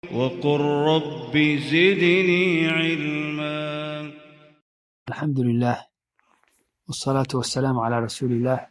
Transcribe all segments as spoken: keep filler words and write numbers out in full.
وقل رب زدني علما. الحمد لله والصلاة والسلام على رسول الله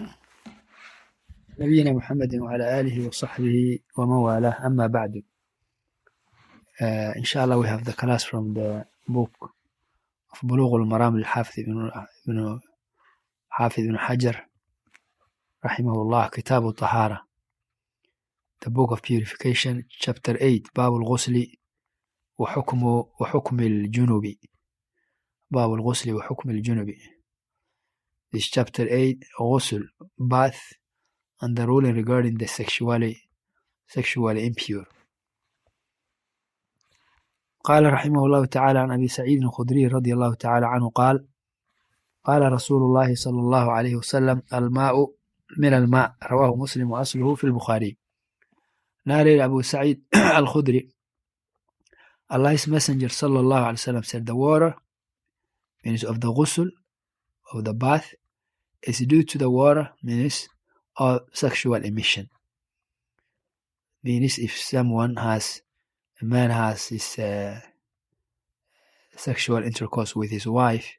نبينا محمد وعلى آله وصحبه ومن والاه. أما بعد, uh, inshallah we have the class from the book of بلوغ المرام للحافظ ابن ابن حافظ ابن حجر رحمه الله, كتاب الطهارة, the book of purification, chapter eight, باب الغسل وحكم وحكم الجنوب. باب الغسل وحكم الجنوب. This chapter eight, غسل, bath, and the ruling regarding the sexually sexually impure. قال رحمه الله تعالى عن أبي سعيد الخدري رضي الله تعالى عنه قال قال رسول الله صلى الله عليه وسلم الماء من الماء, رواه مسلم وأصله في البخاري. Narrated Abu Sa'id al-Khudri, Allah's Messenger sallallahu alaihi wasallam said, the water, means of the ghusl, of the bath, is due to the water, means of sexual emission. Means if someone has, a man has his uh, sexual intercourse with his wife,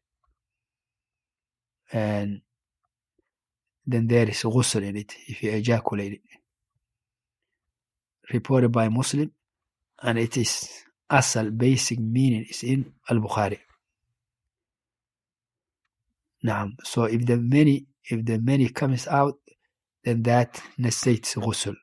and then there is ghusl in it, if he ejaculated. Reported by Muslim, and it is asal, basic meaning is in al-Bukhari. Naam. So if the many, if the many comes out, then that necessitates ghusl.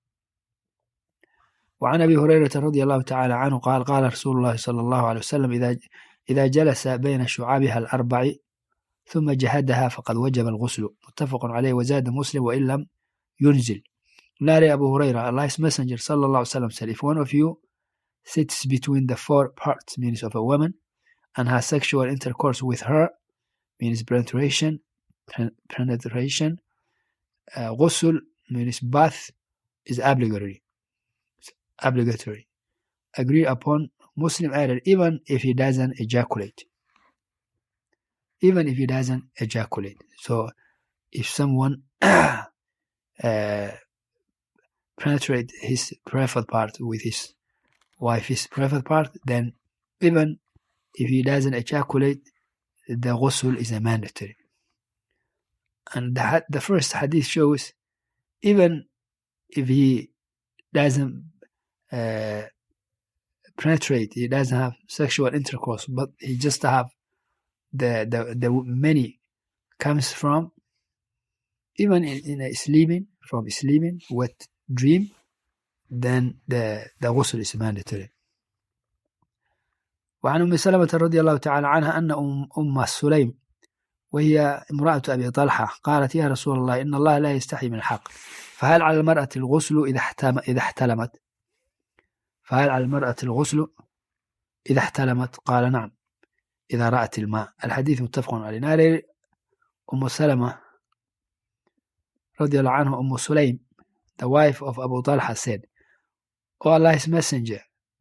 وعن أبي هريرة رضي الله تعالى عنه قال قال رسول الله صلى الله عليه وسلم إذا إذا جلس بين شعابها الأربع ثم جهدها فقد وجب الغسل. متفق عليه. وزاد مسلم وإن لم ينزل. Narrated Abu Hurairah, Allah's Messenger sallallahu alaihi wasallam said, if one of you sits between the four parts, means of a woman, and has sexual intercourse with her, means penetration, penetration, uh, ghusl, means bath, is obligatory. Obligatory. Agree upon. Muslim added, even if he doesn't ejaculate. Even if he doesn't ejaculate. So, if someone uh, penetrate his private part with his wife's private part, then even if he doesn't ejaculate, the ghusl is a mandatory. And the, the first hadith shows, even if he doesn't uh, penetrate, he doesn't have sexual intercourse, but he just have the the, the many comes from, even in, in a sleeping, from sleeping with dream, then the the ghusl is mandatory. وعن أم سلمة رضي الله تعالى عنها أن أم, أم سليم وهي امرأة أبي طلحة قالت يا رسول الله إن الله لا يستحي من الحق فهل على المرأة الغسل إذا احتم إذا احتلمت فهل على المرأة الغسل إذا احتلمت قال نعم إذا رأت الماء. الحديث متفق عليه. ناري أم سلمة رضي الله عنها, أم سليم, the wife of Abu Talha, said, O Allah's Messenger,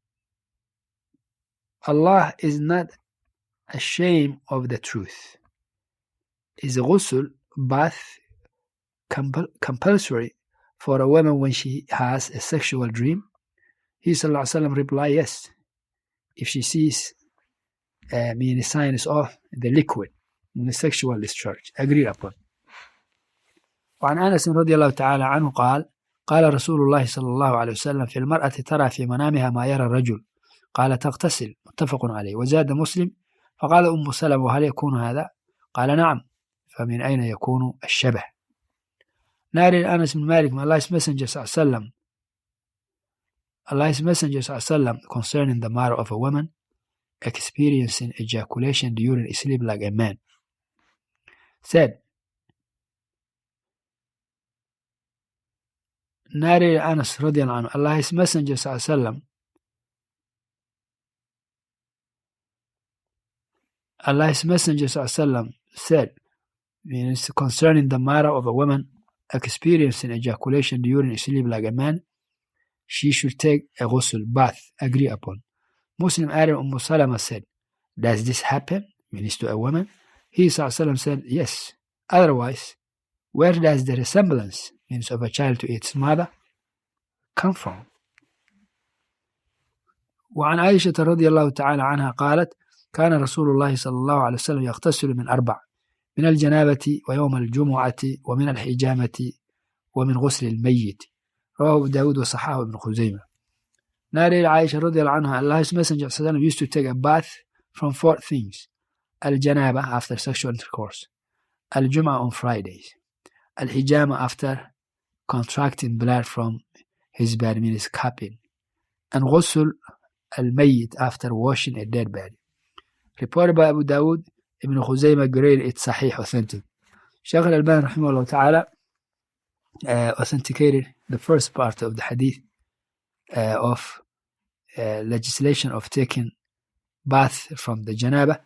Allah is not ashamed of the truth. Is ghusl, bath, compul compulsory for a woman when she has a sexual dream? He sallallahu alaihi wasallam replied, yes, if she sees uh, mean signs of the liquid in the sexual discharge. Agreed upon. وعن أنس رضي الله تعالى عنه قال قال رسول الله صلى الله عليه وسلم في المرأة ترى في منامها ما يرى الرجل قال تغتسل. متفق عليه. وزاد مسلم فقال أم سلمة وهل يكون هذا؟ قال نعم فمن أين يكون الشبه. ناري أنس بن مالك من Allah's Messenger صلى الله عليه وسلم Allah's Messenger صلى الله عليه وسلم concerning the matter of a woman experiencing ejaculation during sleep like a man said, narrated Anas radiallahu anhu, Allah's Messenger sallallahu alaihi wasallam, Allah's Messenger sallallahu alaihi wasallam said, means concerning the matter of a woman experiencing ejaculation during sleep like a man, she should take a ghusl, bath, agree upon. Muslim added, Umm Salama said, does this happen, means to a woman? He sallallahu alaihi wasallam said, yes. Otherwise, where does the resemblance, means of a child to its mother, come from? وعن عائشة رضي الله تعالى عنها قالت كان رسول الله صلى الله عليه وسلم يغتسل من أربع من الجنابة ويوم الجمعة ومن الحجامة ومن غسل الميت. رواه أبو داود وصححه ابن خزيمة. Narrated Aisha رضي الله عنها, Allah's Messenger used to take a bath from four things: Al-Janaba after sexual intercourse, Al-Jum'ah on Fridays, Al-Hijama after contracting blood from his body, means cupping, and Ghusl al-Mayyit after washing a dead body. Reported by Abu Dawud, Ibn Khuzaymah graded it Sahih, authentic. Shaykh al-Albani rahimahullah ta'ala uh, authenticated the first part of the hadith uh, of uh, legislation of taking bath from the janaba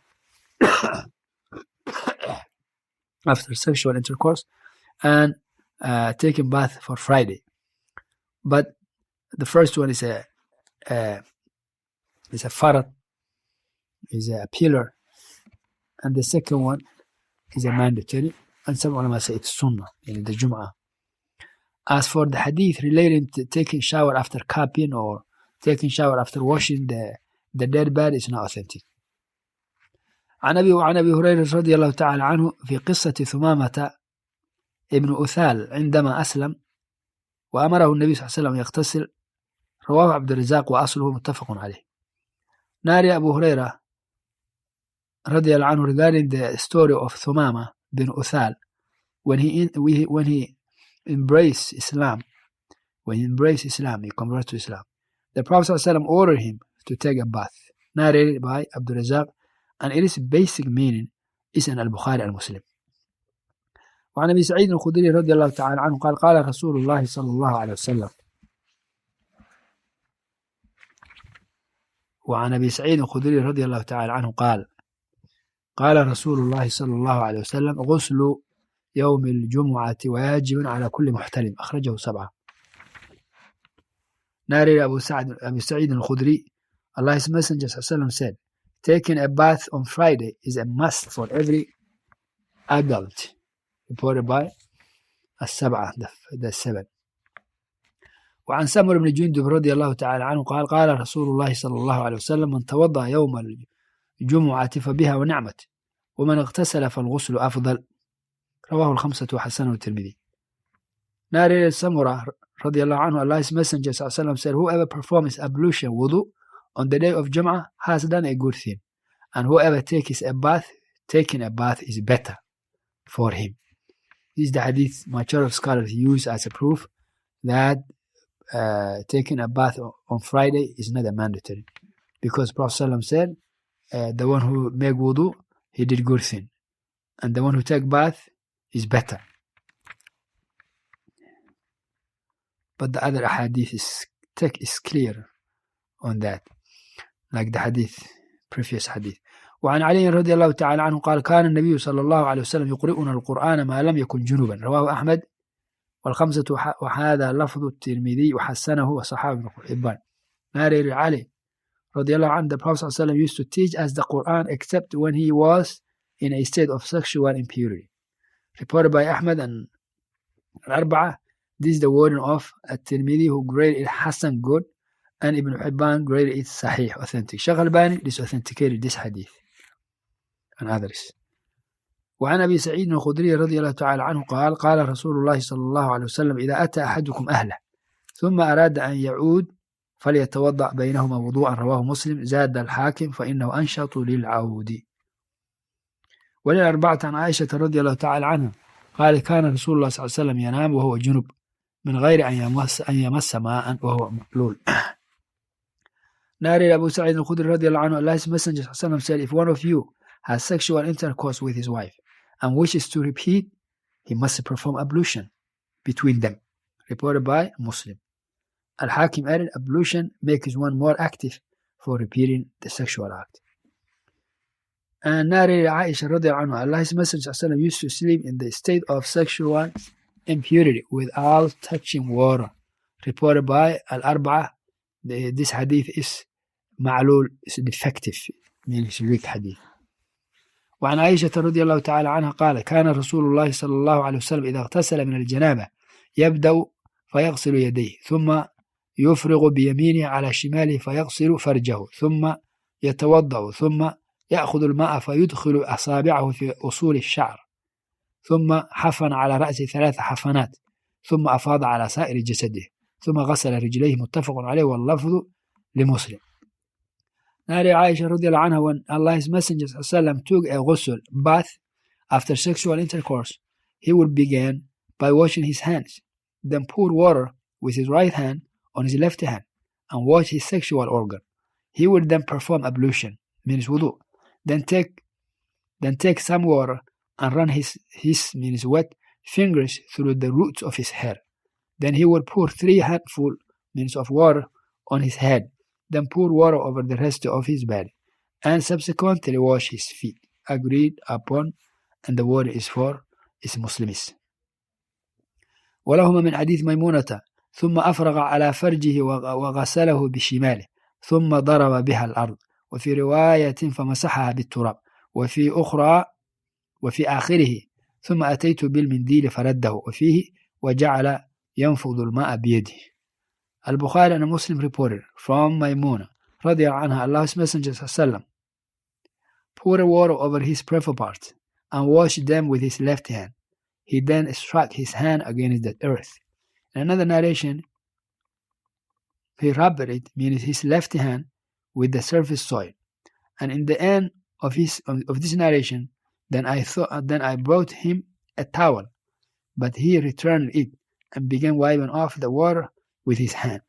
after sexual intercourse and uh, taking bath for Friday. But the first one is a uh, is a farad, is a pillar, and the second one is a mandatory, and some ulama say it's sunnah in the Jum'ah. As for the hadith relating to taking shower after cupping or taking shower after washing the, the dead body, is not authentic. عن أبي وعن أبي هريرة رضي الله تعالى عنه في قصة ثمامة ابن أثال عندما أسلم وأمره النبي صلى الله عليه وسلم يغتسل. رواه عبد الرزاق وأصله متفق عليه. ناري أبو هريرة رضي الله عنه regarding the story of Thumama bin Uthal when he when he embraced Islam, when he embraced Islam, he converted to Islam. The Prophet ﷺ ordered him to take a bath. Narrated by Abdul Razak, and its basic meaning is in Al-Bukhari and Muslim. وعن أبي سعيد الخدري رضي الله تعالى عنه قال قال رسول الله صلى الله عليه وسلم وعن أبي سعيد الخدري رضي الله تعالى عنه قال قال رسول الله صلى الله عليه وسلم غسل يوم الجمعة واجب على كل محتلم. أخرجه سبعة. Narrated Abu Sa'id Abu Sa'id al-Khudri, Allah's Messenger ﷺ said, taking a bath on Friday is a must for every adult. Reported by السبعة, the, the seven. وعن سمر بن جندب رضي الله تعالى عنه قال قال رسول الله صلى الله عليه وسلم من توضأ يوم الجمعة فبها ونعمت ومن اغتسل فالغسل أفضل. رواه الخمسة وحسنه الترمذي. Narrated Samurah رضي الله عنه, Allah's Messenger ﷺ said, whoever performs ablution wudu on the day of Jum'ah has done a good thing, and whoever takes a bath, taking a bath is better for him. This is the hadith majority of scholars use as a proof that uh, taking a bath on Friday is not a mandatory, because Prophet ﷺ said uh, the one who make wudu, he did good thing, and the one who take bath is better. But the other hadith is, is clear on that, like the hadith, previous hadith. وعن علي رضي الله تعالى عنه قال كان النبي صلى الله عليه وسلم يقرئنا القرآن ما لم يكن جنوبا. رواه أحمد والخمسة وهذا لفظ الترمذي وحسنه وصححه ابن حبان. Narrated Ali رضي الله عنه, the Prophet ﷺ used to teach us the Quran except when he was in a state of sexual impurity. Reported by Ahmad and Al-Arba'ah. This is the wording of At-Tirmidhi, who graded it Hasan, good, and Ibn Hibban graded it Sahih, authentic. Shaykh al-Albani disauthenticated this hadith and others. وعن أبي سعيد الخدري رضي الله تعالى عنه قال قال رسول الله صلى الله عليه وسلم إذا أتى أحدكم أهله ثم أراد أن يعود فليتوضأ بينهما وضوءا. رواه مسلم. زاد الحاكم فإنه أنشط للعود. وللأربعة عن عائشة رضي الله تعالى عنها قال كان رسول الله صلى الله عليه وسلم ينام وهو جنب من غير أن يمس, أن يمس ماء وهو مقلول. Narrated Abu Sa'id al-Khudri radiallahu anhu, Allah's Messenger ﷺ said, if one of you has sexual intercourse with his wife and wishes to repeat, he must perform ablution between them. Reported by Muslim. Al-Hakim added, ablution makes one more active for repeating the sexual act. And narrated Aisha radiallahu anhu, Allah's Messenger ﷺ used to sleep in the state of sexual impurity without touching water. Reported by Al-Arba'ah. This hadith is ma'lul, is defective, means weak hadith. وعن عائشة رضي الله تعالى عنها قال كان رسول الله صلى الله عليه وسلم إذا اغتسل من الجنابة يبدأ فيغسل يديه ثم يفرغ بيمينه على شماله فيغسل فرجه ثم يتوضأ ثم يأخذ الماء فيدخل أصابعه في أصول الشعر ثم حفن على رأسه ثلاث حفنات ثم أفاض على سائر جسده ثم غسل رجليه متفق عليه واللفظ لمسلم. Nari Aisha radiallahu anha, when Allah's Messenger sallam took a ghusl bath after sexual intercourse, he would begin by washing his hands, then pour water with his right hand on his left hand and wash his sexual organ. He would then perform ablution, means wudu, then take then take some water and run his, his means wet fingers through the roots of his hair. Then he would pour three handful means of water on his head, then pour water over the rest of his body, and subsequently wash his feet. Agreed upon, and the word is for is Muslims. ولهما من حديث ميمونة ثم أفرغ على فرجه وغسله بشماله ثم ضرب بها الأرض وفي رواية فمسحها بالتراب وفي أخرى وفي آخره ثم أتيت بالمنديل فرده وفيه وجعل ينفض الماء بيده. Al-Bukhari and Muslim reported from Maimuna radiallahu anha, Allah's Messenger sallam poured water over his private parts and washed them with his left hand. He then struck his hand against the earth. In another narration, he rubbed it, meaning his left hand, with the surface soil. And in the end of his of this narration, then I thought, then I brought him a towel, but he returned it and began wiping off the water with his hand.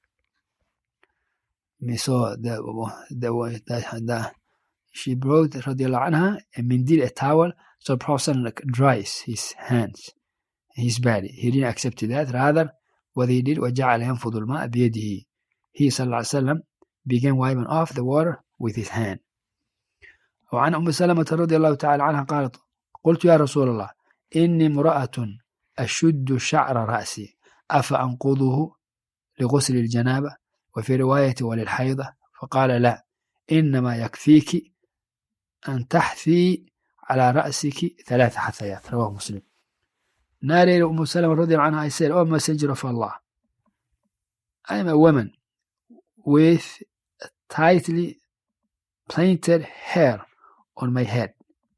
We saw the the the, the she brought radiallahu anha a mindil, a towel, so Prophet like dries his hands, his body. He didn't accept that. Rather, what he did, وَجَعَلَ يَنْفُضُ الْمَاءَ بِيَدِهِ. He sallallahu alayhi wa sallam began wiping off the water with his hand. وعن أم سلمة رضي الله تعالى عنها قالت قلت يا رسول الله إني امرأة أشد شعر رأسي أفأنقضه لغسل الجنابة وفي رواية وللحيضة فقال لا إنما يكفيك أن تحثي على رأسك ثلاث حثيات. رواه مسلم. Narrated Umm Salama radiallahu anha, I said, O Messenger of Allah, I am a woman with tightly plaited hair on my head.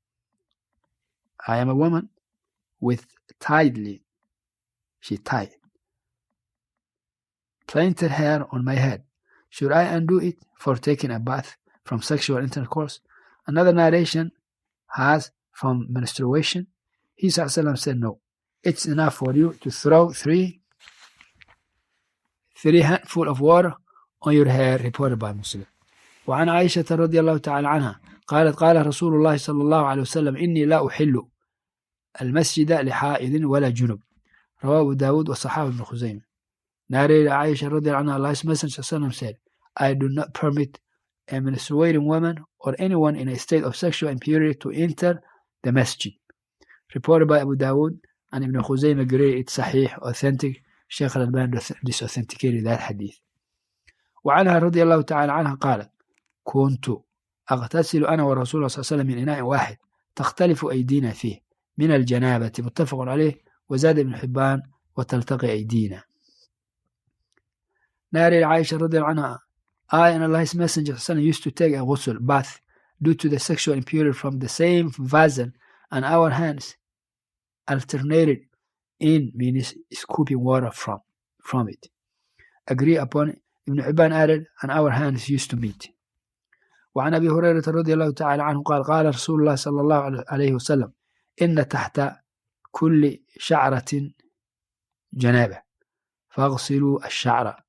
I am a woman with tightly, she tied, plaited hair on my head. Should I undo it for taking a bath from sexual intercourse? Another narration has from menstruation. He sallallahu said, no, it's enough for you to throw three, three handful of water on your hair, reported by Muslim. وعن عائشة رضي الله تعالى عنها قالت قال رسول الله صلى الله عليه وسلم إني لا أحل المسجد لحائض ولا جنب. رواه داود وصححه ابن خزيمة. Narrated Aisha رضي الله عنها, Allah's Messenger sallam said, I do not permit a menstruating woman or anyone in a state of sexual impurity to enter the masjid. Reported by Abu Dawood and Ibn Khuzaymah agreed it's sahih, authentic. Shaykh al-Albani disauthenticated that hadith. وعنها رضي الله تعالى عنها قالت كنت أغتسل أنا ورسول الله صلى الله عليه وسلم من إناء واحد تختلف أيدينا فيه من الجنابة متفق عليه وزاد ابن حبان وتلتقي أيدينا. Narrated Aisha رضي الله عنها, I and Allah's Messenger used to take a ghusl bath due to the sexual impurity from the same vessel, and our hands alternated in means scooping water from from it. Agree upon it. Ibn Hibban added, and our hands used to meet. وعن أبي هريرة رضي الله تعالى عنه قال قال رسول الله صلى الله عليه وسلم إن تحت كل شعرة جنابة فاغسلوا الشعر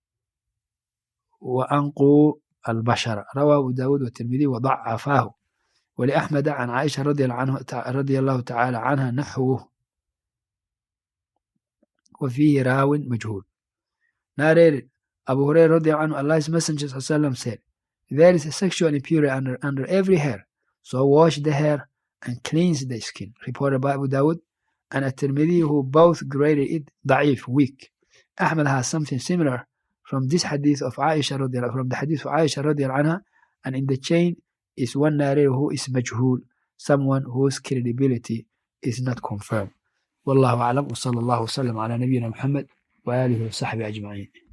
وأنقوا البشر. رواه أبو داود والترمذي وضعفاه. ولأحمد عن عائشة رضي الله عنه رضي الله تعالى عنها نحوه وفيه راو مجهول. Narrated Abu Hurairah رضي الله عنه, Allah's Messenger sallam said, there is a sexual impurity under, under every hair, so wash the hair and cleanse the skin. Reported by Abu Dawud and At-Tirmidhi, who both graded it da'if, weak. Ahmad has something similar from this hadith of Aisha radiallahu, from the hadith of Aisha radiallahu anha, and in the chain is one narrator who is majhul, someone whose credibility is not confirmed. Wallahu a'lam wa sallallahu wa sallam ala nabiyyina Muhammad wa alihi wa sahbihi ajma'in.